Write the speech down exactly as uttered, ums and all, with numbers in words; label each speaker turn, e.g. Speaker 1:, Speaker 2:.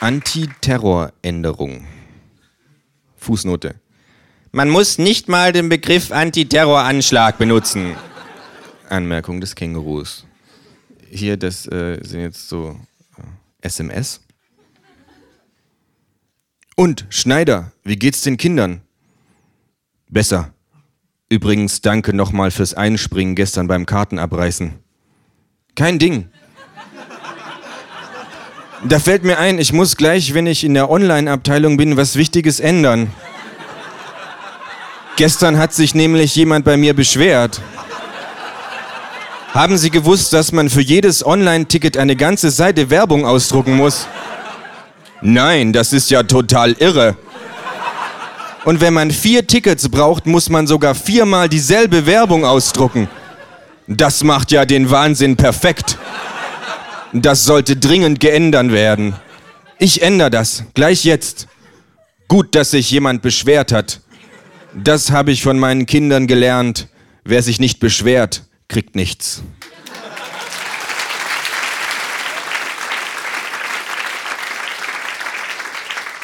Speaker 1: Antiterroränderung. Fußnote. Man muss nicht mal den Begriff Antiterroranschlag benutzen. Anmerkung des Kängurus. Hier, das äh, sind jetzt so äh, S M S. Und, Schneider, wie geht's den Kindern? Besser. Übrigens, danke nochmal fürs Einspringen gestern beim Kartenabreißen. Kein Ding. Da fällt mir ein, ich muss gleich, wenn ich in der Online-Abteilung bin, was Wichtiges ändern. Gestern hat sich nämlich jemand bei mir beschwert. Haben Sie gewusst, dass man für jedes Online-Ticket eine ganze Seite Werbung ausdrucken muss? Nein, das ist ja total irre. Und wenn man vier Tickets braucht, muss man sogar viermal dieselbe Werbung ausdrucken. Das macht ja den Wahnsinn perfekt. Das sollte dringend geändert werden. Ich ändere das, gleich jetzt. Gut, dass sich jemand beschwert hat. Das habe ich von meinen Kindern gelernt. Wer sich nicht beschwert, kriegt nichts.